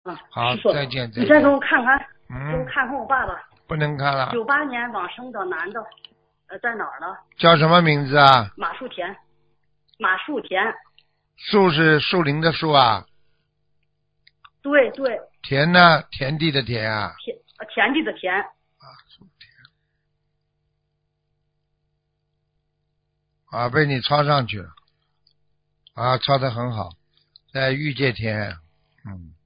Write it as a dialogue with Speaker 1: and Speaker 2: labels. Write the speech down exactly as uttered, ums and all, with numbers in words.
Speaker 1: 啊，
Speaker 2: 好
Speaker 1: 师傅，
Speaker 2: 再见再见
Speaker 1: 你再给我看看，
Speaker 2: 嗯
Speaker 1: 给我看看我爸爸，
Speaker 2: 不能看了。
Speaker 1: 九八年往生的男的，呃，在哪儿呢？
Speaker 2: 叫什么名字啊？
Speaker 1: 马树田，马树田，
Speaker 2: 树是树林的树啊，
Speaker 1: 对对，
Speaker 2: 田呢？田地的田啊。
Speaker 1: 田呃田地的田，
Speaker 2: 啊，树田啊，被你抄上去了啊，抄得很好，在御界田，嗯。